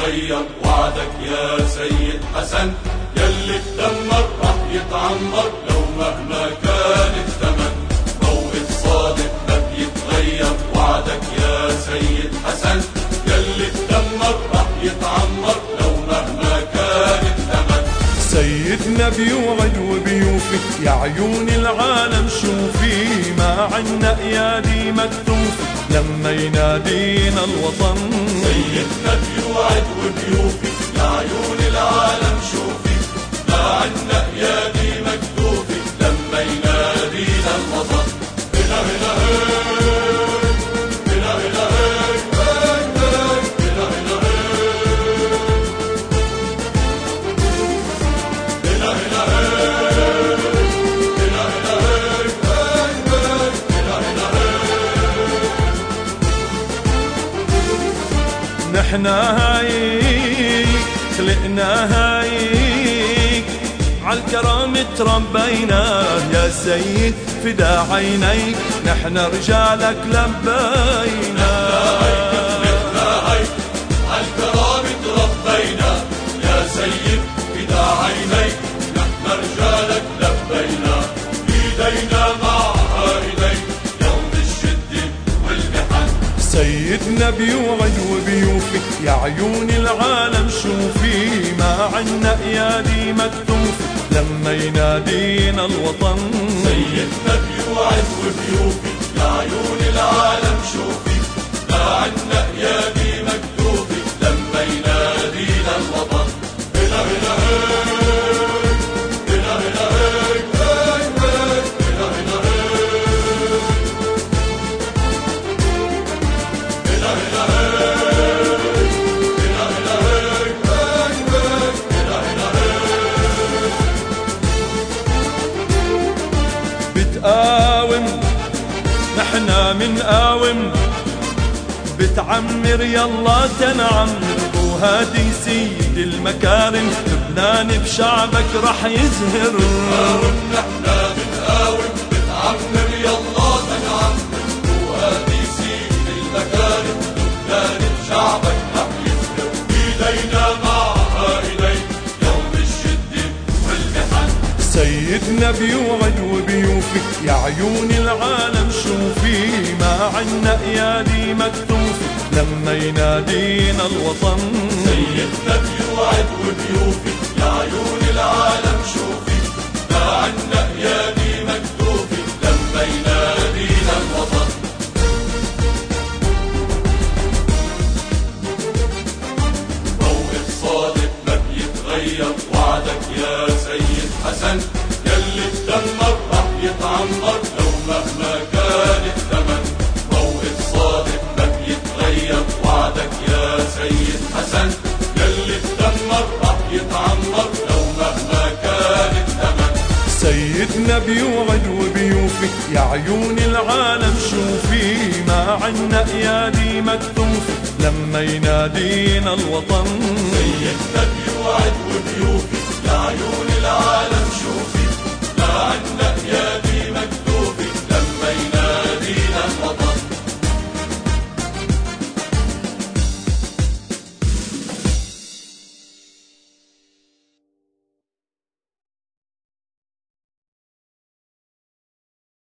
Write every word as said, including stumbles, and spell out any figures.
يتغير وعدك يا سيد حسن، يلي تدمر راح يتعمر لو مهما كان الثمن. موعد صادق ما بيتغير وعدك يا سيد حسن، يلي تدمر راح يتعمر لو مهما كان الثمن. سيدنا بيوعد وبيوفي يا عيون العالم شوفي، ما عنا ايادي مكتوفي لما ينادينا الوطن. سيدنا بيوعد وبيوفي يا عيون العالم شوفي، ما عنا ايادي مكتوفي لما ينادينا الوطن. هنا هنا هي هنا هنا هي هنا هنا هي هنا هنا نحنا هايك خلقنا هايك عالكرم تربينا يا سيد فدا عينيك، نحنا رجالك لبينا. خلقنا هايك عالكرم تربينا يا سيد فدا عينيك، نحنا رجالك لبينا. ايدينا معها ايديك يوم الشدة والمحن. سيدنا بيوعد وبيوفي يا عيون العالم شوفي، ما عنا ايادي مكتوفي لما ينادينا الوطن. سيدنا بيوعد وبيوفي يا عيون العالم شوفي، ما عنا ايادي مكتوفي لما ينادينا الوطن. هنا هنا هي هنا هنا هي هنا هنا بتقاوم نحنا منقاوم، بتعمر يلا تنعمر، وهادي سيد المكارم لبنان بشعبك رح يزهر. بتقاوم نحنا بنقاوم، بتعمر يلا تنعمر، وهادي سيد المكارم لبنان بشعبك رح يزهر. ايدينا معها ايديك يوم الشدة والمحن. سيدنا بيوعد وبيوفي يا عيون العالم شوفي، ما عنا ايادي مكتوفي لما ينادينا الوطن. سيدنا بيوعد وبيوفي يا عيون العالم شوفي، ما عنا ايادي مكتوفي لما ينادينا الوطن. موعد صادق ما بيتغير وعدك يا سيد حسن، يلي تدمر راح يتعمر لو مهما كان الثمن. موعد صادق ما بيتغير وعدك يا سيد حسن، يلي تدمر راح يتعمر لو مهما كان الثمن. سيدنا بيوعد وبيوفي يا عيون العالم شوفي، ما عنا ايادي مكتوفي لما ينادينا الوطن. سيدنا بيوعد وبيوفي يا عيون العالم شوفي، ما عنا ايادي